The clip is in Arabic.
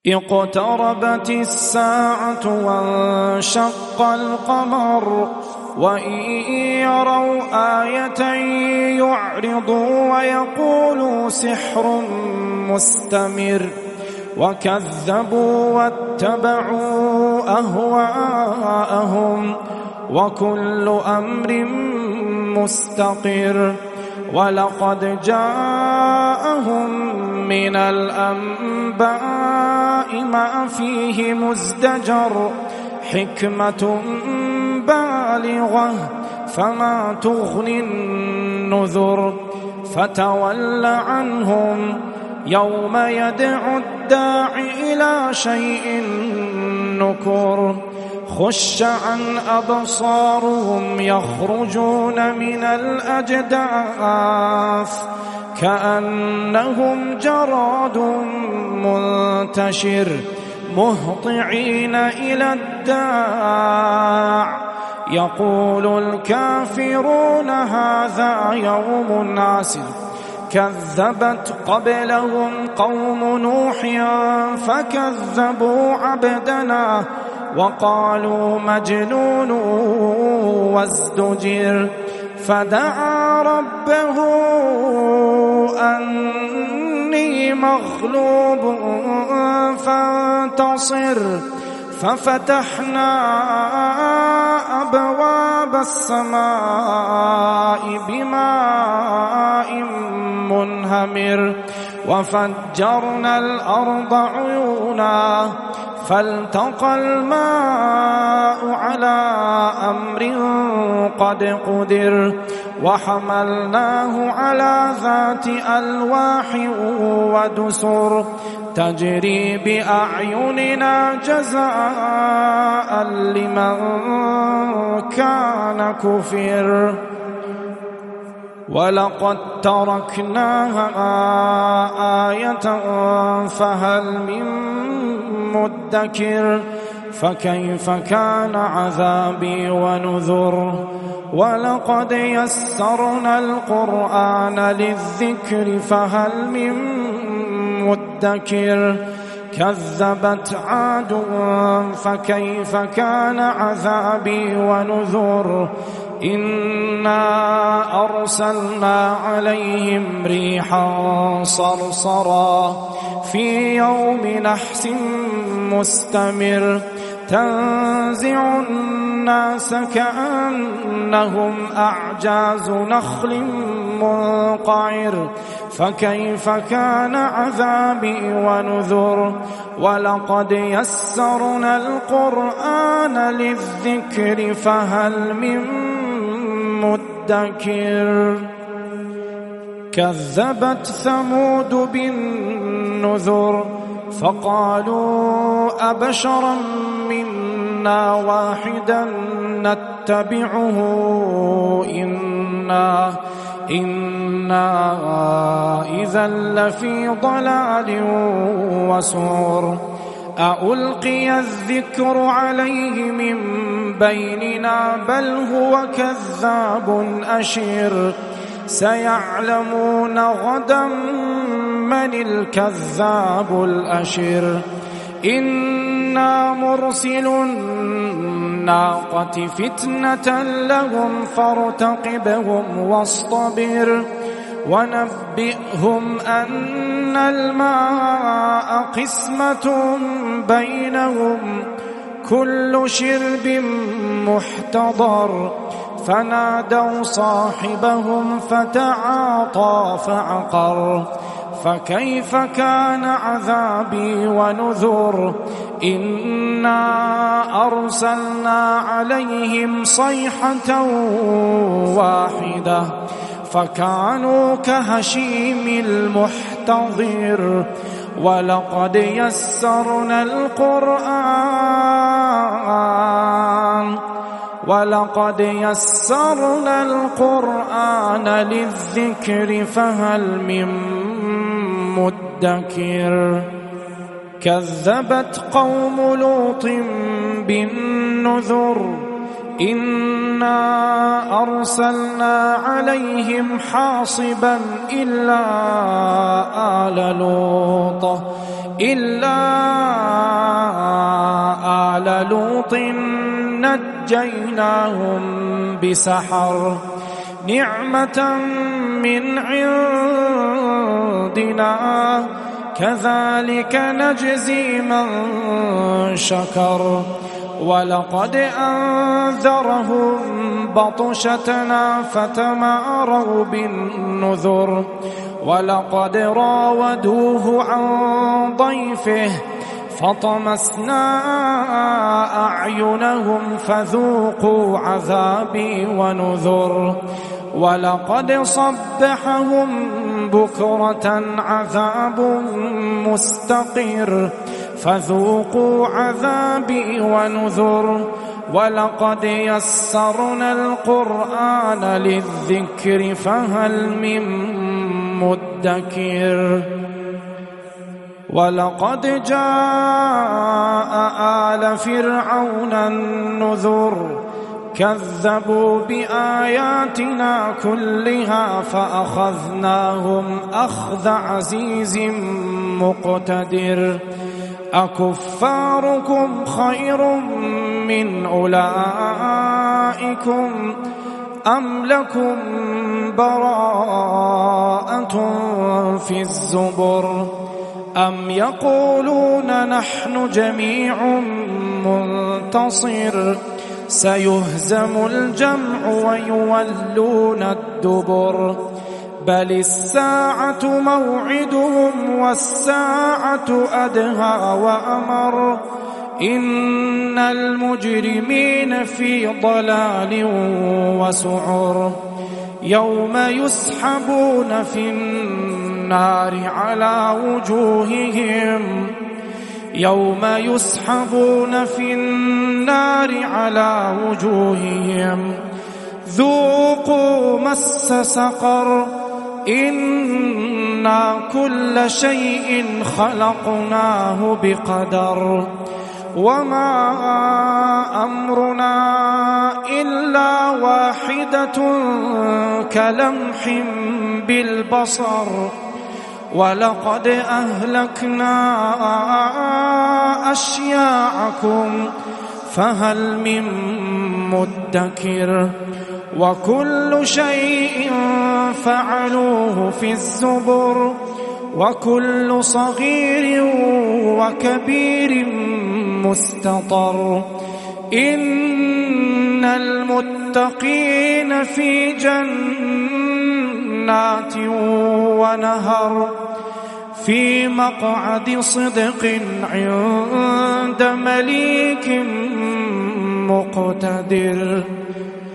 اقتربت الساعة وانشق القمر وإن يروا آية يعرضوا ويقولوا سحر مستمر وكذبوا واتبعوا أهواءهم وكل أمر مستقر ولقد جاءهم من الأنباء ما فيه مزدجر حكمة بالغة فما تغني النذر فتول عنهم يوم يدعو الداعي إلى شيء نكر خش عن أبصارهم يخرجون من الأجداث كأنهم جراد منتشر مهطعين إلى الداع يقول الكافرون هذا يوم عسر كذبت قبلهم قوم نوح فكذبوا عبدنا وقالوا مجنون وازدجر فدعا ربه أني مغلوب فانتصر ففتحنا أبواب السماء بماء منهمر وفجرنا الأرض عيونا فالتقى الماء على أمر قد قدر وحملناه على ذات ألواح ودسر تجري بأعيننا جزاء لمن كان كفر ولقد تركناها آية فهل من مدكر فكيف كان عذابي ونذر ولقد يسرنا القرآن للذكر فهل من مدكر كذبت عاد فكيف كان عذابي ونذر إنا أرسلنا عليهم ريحا صرصرا في يوم نحس مستمر تنزع الناس كأنهم أعجاز نخل منقعر فكيف كان عذابي ونذر ولقد يسرنا القرآن للذكر فهل من مدكر كذبت ثمود بالنذر فقالوا أبشرا منا واحدا نتبعه إنا إذا لفي ضلال وسعر أألقي الذكر عليه من بيننا بل هو كذاب أشر سيعلمون غدا من الكذاب الأشر إنا مرسل الناقة فتنة لهم فارتقبهم واصطبر ونبئهم أن الماء قسمة بينهم كل شرب محتضر فنادوا صاحبهم فتعاطى فعقر فكيف كان عذابي ونذر إنا أرسلنا عليهم صيحة واحدة فكانوا كهشيم المحتضر ولقد يسرنا القرآن للذكر فهل من مدكر كذبت قوم لوط بالنذر إنا أرسلنا عليهم حاصبا إلا نجيناهم بسحر نعمة من عندنا كذلك نجزي من شكر ولقد أنذرهم بطشتنا فتماروا بالنذر ولقد راودوه عن ضيفه فطمسنا أعينهم فذوقوا عذابي ونذر ولقد صبحهم بكرة عذاب مستقر فذوقوا عذابي ونذر ولقد يسرنا القرآن للذكر فهل من مدكر ولقد جاء آل فرعون النذر كذبوا بآياتنا كلها فأخذناهم أخذ عزيز مقتدر أكفاركم خير من أولئكم أم لكم براءة في الزبر أم يقولون نحن جميع منتصر سيهزم الجمع ويولون الدبر بل الساعة موعدهم والساعة أدهى وأمر إن المجرمين في بضلال وسعر يوم يسحبون في النار على وجوههم ذوقوا مس سقر إنا كل شيء خلقناه بقدر وما أمرنا إلا واحدة كلمح بالبصر ولقد أهلكنا أشياعكم فهل من مدكر وكل شيء فعلوه في الزبر وكل صغير وكبير مستطر إن المتقين في جنات ونهر في مقعد صدق عند مليك مقتدر